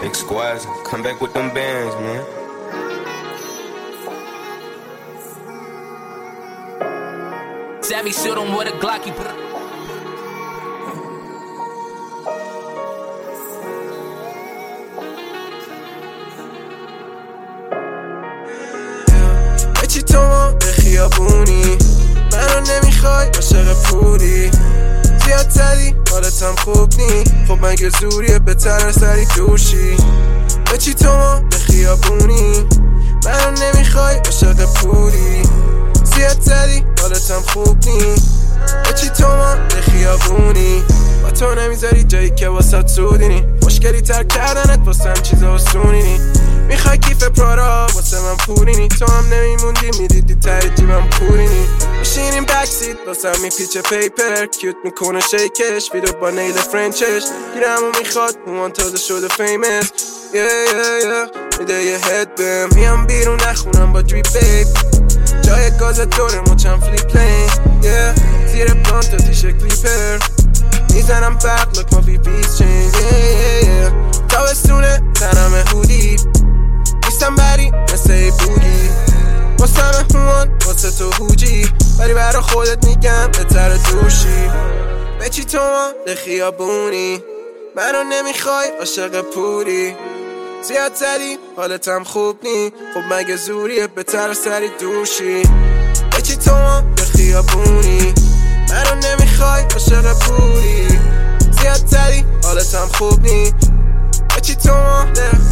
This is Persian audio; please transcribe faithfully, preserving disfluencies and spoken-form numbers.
Big squads, come back with them bands, man. Savvy shoot him with a Glocky. بچی تو ما به خیابونی، منو نمیخوای عاشق پولی، زیاد تری حالتم خوب نی، خب مگه زوریه بهتر از سری دوشی. بچی تو ما به خیابونی، منو نمیخوای عاشق پولی، زیاد تری حالتم خوب نی. بچی تو ما به خیابونی، با تو نمیذاری جایی که واسه سودی نی، مشکلی تر کردنت واسم چیز آسونی نی. میخوای کیف پرارا واسه من پولی نی، تو هم نمیموندی میدیدی تای جیبم پولی نی. میشینیم بکسید واسه میپیچه پیپر، کیوت میکنه شیکش ویدو با نیل فرنچش، گیرمو میخواد موان تازه شده فیمس. yeah yeah yeah میده یه هد بهم، میام بیرون نخونم با دری بیب، جای گاز دوره مچم فلیپ پلین. yeah زیر پلانت و تیشه کلیپر، میزنم برق لک ما بی بیز چین. yeah yeah yeah تابستونه تنم هودی، نیستم بری مثل ای بودی، واسه مهمون واسه تو هوجی، ولی برا خودت میگم بهتر دوشی. بچی تو ما به خیابونی، منو نمیخوای عاشق پولی، زیاد زدی حالتم خوب نی، خب مگه زوریه بهتر سری دوشی. بچی تو ما به خیابونی، منو نمیخوای عاشق پولی، زیاد زدی حالتم خوب نی. بچی تو ما